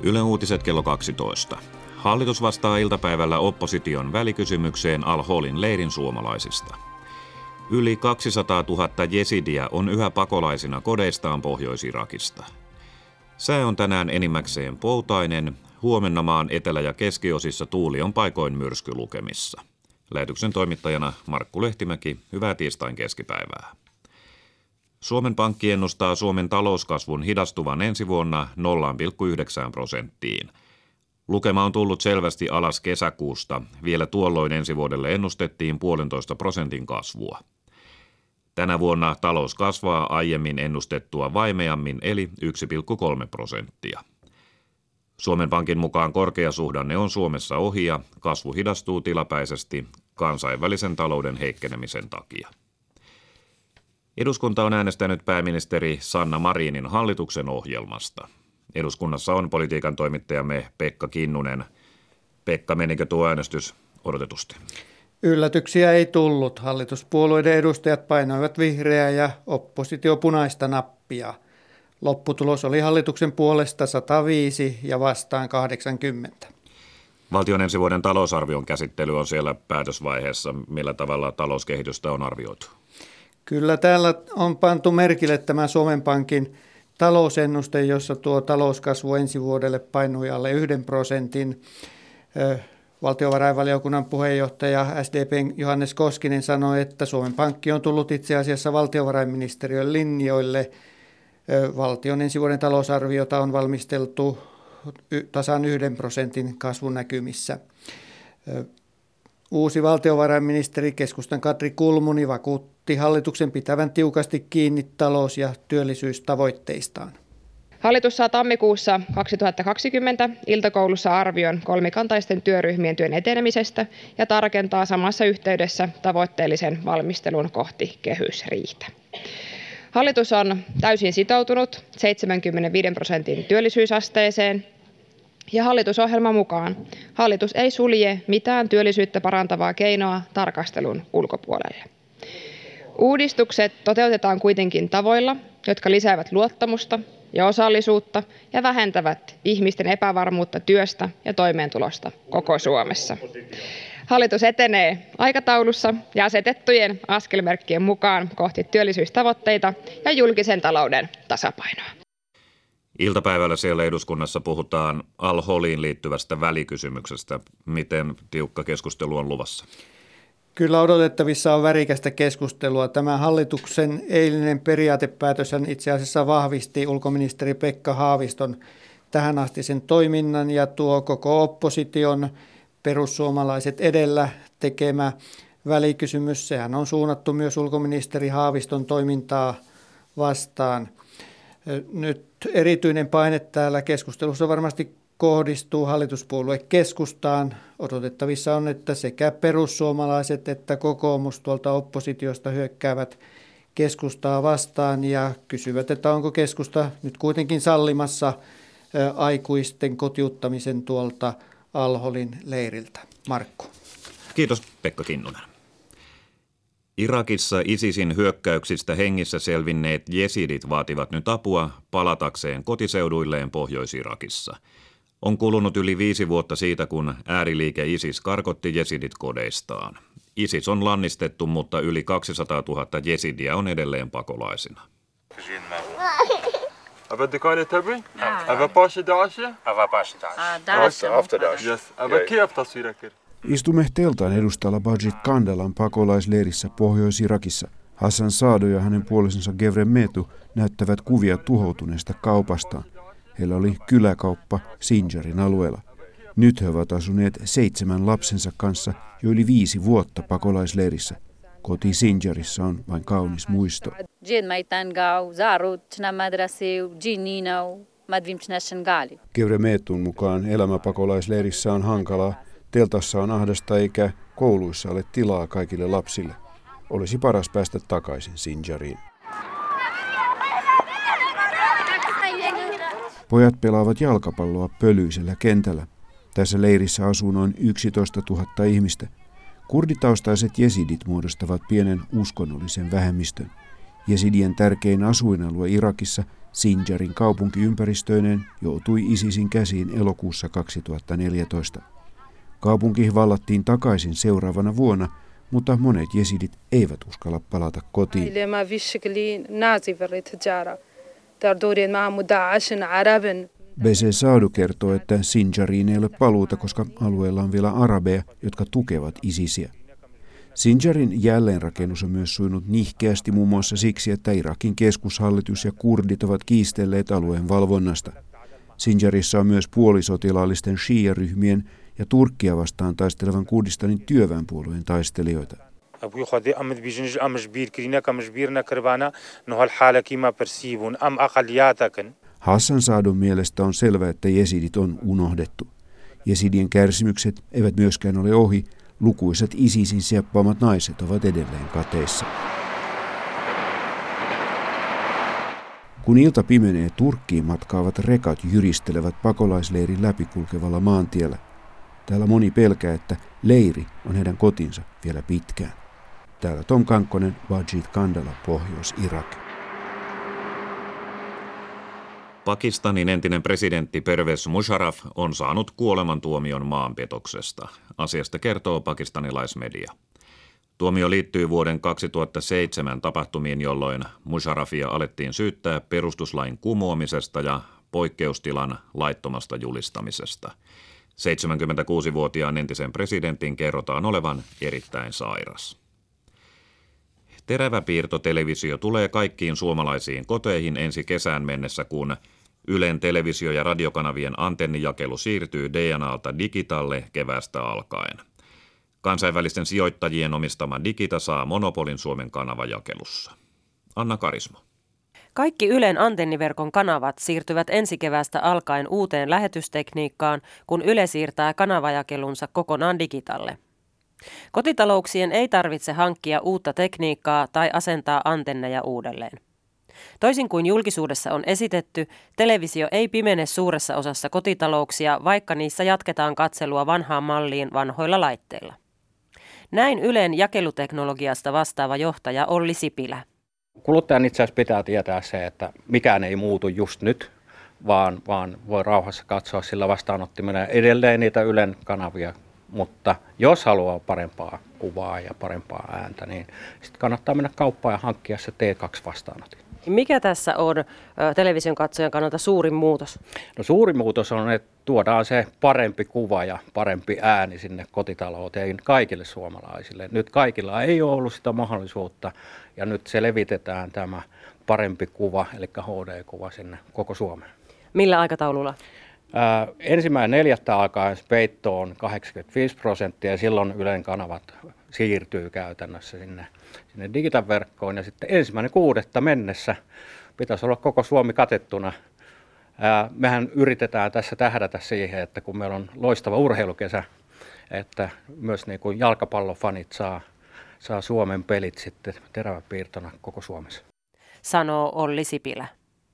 Yle Uutiset kello 12. Hallitus vastaa iltapäivällä opposition välikysymykseen Al-Holin leirin suomalaisista. Yli 200 000 jesidiä on yhä pakolaisina kodeistaan Pohjois-Irakista. Sää on tänään enimmäkseen poutainen. Huomenna maan etelä- ja keskiosissa tuuli on paikoin myrskylukemissa. Lähetyksen toimittajana Markku Lehtimäki, hyvää tiistain keskipäivää. Suomen Pankki ennustaa Suomen talouskasvun hidastuvan ensi vuonna 0,9%. Lukema on tullut selvästi alas kesäkuusta. Vielä tuolloin ensi vuodelle ennustettiin 1,5% kasvua. Tänä vuonna talous kasvaa aiemmin ennustettua vaimeammin eli 1,3%. Suomen Pankin mukaan korkeasuhdanne on Suomessa ohi ja kasvu hidastuu tilapäisesti kansainvälisen talouden heikkenemisen takia. Eduskunta on äänestänyt pääministeri Sanna Marinin hallituksen ohjelmasta. Eduskunnassa on politiikan toimittajamme Pekka Kinnunen. Pekka, menikö tuo äänestys odotetusti? Yllätyksiä ei tullut. Hallituspuolueiden edustajat painoivat vihreää ja oppositio punaista nappia. Lopputulos oli hallituksen puolesta 105 ja vastaan 80. Valtion ensi vuoden talousarvion käsittely on siellä päätösvaiheessa. Millä tavalla talouskehitystä on arvioitu? Kyllä täällä on pantu merkille tämä Suomen Pankin talousennuste, jossa tuo talouskasvu ensi vuodelle painui alle 1%. Valtiovarainvaliokunnan puheenjohtaja SDP:n Johannes Koskinen sanoi, että Suomen Pankki on tullut itse asiassa valtiovarainministeriön linjoille. Valtion ensi vuoden talousarviota on valmisteltu tasan 1% kasvun näkymissä. Uusi valtiovarainministeri keskustan Katri Kulmuni vakuutti hallituksen pitävän tiukasti kiinni talous- ja työllisyystavoitteistaan. Hallitus saa tammikuussa 2020 iltakoulussa arvion kolmikantaisten työryhmien työn etenemisestä ja tarkentaa samassa yhteydessä tavoitteellisen valmistelun kohti kehysriihtä. Hallitus on täysin sitoutunut 75% työllisyysasteeseen ja hallitusohjelman mukaan hallitus ei sulje mitään työllisyyttä parantavaa keinoa tarkastelun ulkopuolelle. Uudistukset toteutetaan kuitenkin tavoilla, jotka lisäävät luottamusta ja osallisuutta ja vähentävät ihmisten epävarmuutta työstä ja toimeentulosta koko Suomessa. Hallitus etenee aikataulussa ja asetettujen askelmerkkien mukaan kohti työllisyystavoitteita ja julkisen talouden tasapainoa. Iltapäivällä siellä eduskunnassa puhutaan Al-Holiin liittyvästä välikysymyksestä. Miten tiukka keskustelu on luvassa? Kyllä odotettavissa on värikästä keskustelua. Tämä hallituksen eilinen periaatepäätös itse asiassa vahvisti ulkoministeri Pekka Haaviston tähänastisen toiminnan ja tuo koko opposition perussuomalaiset edellä tekemä välikysymys. Sehän on suunnattu myös ulkoministeri Haaviston toimintaa vastaan. Nyt erityinen paine täällä keskustelussa varmasti kohdistuu hallituspuolue Keskustaan. Odotettavissa on, että sekä perussuomalaiset että kokoomus tuolta oppositiosta hyökkäävät Keskustaa vastaan ja kysyvät, että onko keskusta nyt kuitenkin sallimassa aikuisten kotiuttamisen tuolta Al-Holin leiriltä. Markku. Kiitos Pekka Kinnunen. Irakissa ISISin hyökkäyksistä hengissä selvinneet jesidit vaativat nyt apua palatakseen kotiseuduilleen Pohjois-Irakissa. On kulunut yli 5 vuotta siitä, kun ääriliike ISIS karkotti jesidit kodeistaan. ISIS on lannistettu, mutta yli 200 000 jesidiä on edelleen pakolaisina. Istumme teltan edustalla Bajit Kandalan pakolaisleirissä Pohjois-Irakissa. Hassan Saado ja hänen puolisonsa Gevre Metu näyttävät kuvia tuhoutuneesta kaupastaan. Heillä oli kyläkauppa Sinjarin alueella. Nyt he ovat asuneet 7 lapsensa kanssa jo yli 5 vuotta pakolaisleirissä. Koti Sinjarissa on vain kaunis muisto. Gevre Metun mukaan elämä pakolaisleirissä on hankalaa. Teltassa on ahdasta eikä kouluissa ole tilaa kaikille lapsille. Olisi paras päästä takaisin Sinjariin. Pojat pelaavat jalkapalloa pölyisellä kentällä. Tässä leirissä asuu noin 11 000 ihmistä. Kurditaustaiset jesidit muodostavat pienen uskonnollisen vähemmistön. Jesidien tärkein asuinalue Irakissa Sinjarin kaupunkiympäristöineen joutui ISISin käsiin elokuussa 2014. Kaupunki vallattiin takaisin seuraavana vuonna, mutta monet jesidit eivät uskalla palata kotiin. Bese Saadu kertoo, että Sinjariin ei ole paluuta, koska alueella on vielä arabeja, jotka tukevat ISISiä. Sinjarin jälleenrakennus on myös sujunut nihkeästi muun muassa siksi, että Irakin keskushallitus ja kurdit ovat kiistelleet alueen valvonnasta. Sinjarissa on myös puolisotilaallisten shia-ryhmien ja Turkkia vastaan taistelevan Kurdistanin työväenpuolueen taistelijoita. Hassan Saadun mielestä on selvää, että jesidit on unohdettu. Jesidien kärsimykset eivät myöskään ole ohi. Lukuisat ISISin sieppaamat naiset ovat edelleen kateissa. Kun ilta pimenee, Turkkiin matkaavat rekat jyristelevät pakolaisleirin läpikulkevalla maantiellä. Täällä moni pelkää, että leiri on heidän kotinsa vielä pitkään. Täällä Tom Kankkonen, Bajit Kandala, Pohjois-Irak. Pakistanin entinen presidentti Pervez Musharraf on saanut kuolemantuomion maanpetoksesta. Asiasta kertoo pakistanilaismedia. Tuomio liittyy vuoden 2007 tapahtumiin, jolloin Musharrafia alettiin syyttää perustuslain kumoamisesta ja poikkeustilan laittomasta julistamisesta. 76-vuotiaan entisen presidentin kerrotaan olevan erittäin sairas. Teräväpiirtotelevisio tulee kaikkiin suomalaisiin koteihin ensi kesään mennessä, kun Ylen televisio- ja radiokanavien antennijakelu siirtyy DNAlta Digitalle keväästä alkaen. Kansainvälisten sijoittajien omistama Digita saa monopolin Suomen kanavajakelussa. Anna Karismo. Kaikki Ylen antenniverkon kanavat siirtyvät ensi keväästä alkaen uuteen lähetystekniikkaan, kun Yle siirtää kanavajakelunsa kokonaan Digitalle. Kotitalouksien ei tarvitse hankkia uutta tekniikkaa tai asentaa antenneja uudelleen. Toisin kuin julkisuudessa on esitetty, televisio ei pimene suuressa osassa kotitalouksia, vaikka niissä jatketaan katselua vanhaan malliin vanhoilla laitteilla. Näin Ylen jakeluteknologiasta vastaava johtaja Olli Sipilä. Kuluttajan itse asiassa pitää tietää se, että mikään ei muutu just nyt, vaan voi rauhassa katsoa sillä vastaanottimella edelleen niitä Ylen kanavia. Mutta jos haluaa parempaa kuvaa ja parempaa ääntä, niin sitten kannattaa mennä kauppaan ja hankkia se T2-vastaanotin. Mikä tässä on television katsojan kannalta suurin muutos? No suurin muutos on, että tuodaan se parempi kuva ja parempi ääni sinne kotitalouteen kaikille suomalaisille. Nyt kaikilla ei ole ollut sitä mahdollisuutta ja nyt se levitetään tämä parempi kuva, eli HD-kuva sinne koko Suomeen. Millä aikataululla? 1.4. alkaen peitto on 85% ja silloin Ylen kanavat siirtyy käytännössä sinne Digitan verkkoon. Ja sitten 1.6. mennessä pitäisi olla koko Suomi katettuna. Mehän yritetään tässä tähdätä siihen, että kun meillä on loistava urheilukesä, että myös niin kuin jalkapallofanit saa Suomen pelit sitten teräväpiirtona koko Suomessa. Sanoo Olli Sipilä.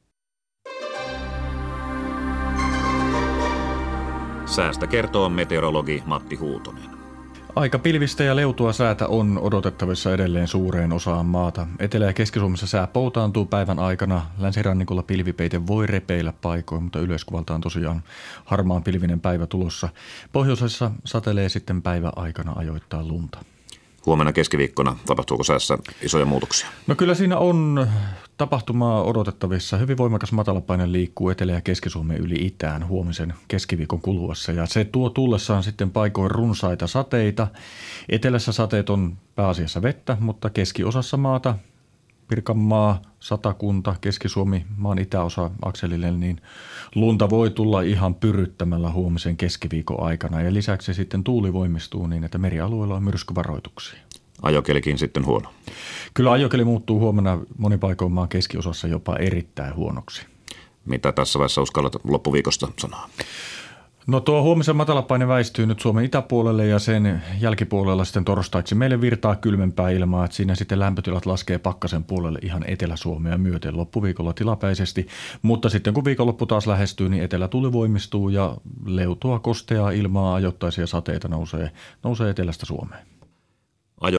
Säästä kertoo meteorologi Matti Huutonen. Aika pilvistä ja leutua säätä on odotettavissa edelleen suureen osaan maata. Etelä- ja Keski-Suomessa sää poutaantuu päivän aikana. Länsirannikolla pilvipeite voi repeillä paikoin, mutta yleiskuvalta on tosiaan harmaan pilvinen päivä tulossa. Pohjoisessa satelee sitten päivän aikana ajoittaa lunta. Huomenna keskiviikkona tapahtuuko säässä isoja muutoksia? No kyllä siinä on tapahtumaa odotettavissa. Hyvin voimakas matalapaine liikkuu Etelä- ja Keski-Suomen yli itään huomisen keskiviikon kuluessa. Ja se tuo tullessaan sitten paikoin runsaita sateita. Etelässä sateet on pääasiassa vettä, mutta keskiosassa maata, Pirkanmaa, Satakunta, Keski-Suomi, maan itäosa akselille, niin lunta voi tulla ihan pyryttämällä huomisen keskiviikon aikana. Ja lisäksi sitten tuuli voimistuu niin, että merialueella on myrskyvaroituksia. Ajokelikin sitten huono. Kyllä ajokeli muuttuu huomenna monin paikoin maan keskiosassa jopa erittäin huonoksi. Mitä tässä vaiheessa uskallat loppuviikosta sanoa? No tuo huomisen matalapaine väistyy nyt Suomen itäpuolelle ja sen jälkipuolella sitten torstaiksi meille virtaa kylmempää ilmaa, että siinä sitten lämpötilat laskee pakkasen puolelle ihan Etelä-Suomea myöten loppuviikolla tilapäisesti, mutta sitten kun viikonloppu taas lähestyy, niin etelätuuli voimistuu ja leutoa kosteaa ilmaa ajoittaisia sateita nousee etelästä Suomeen.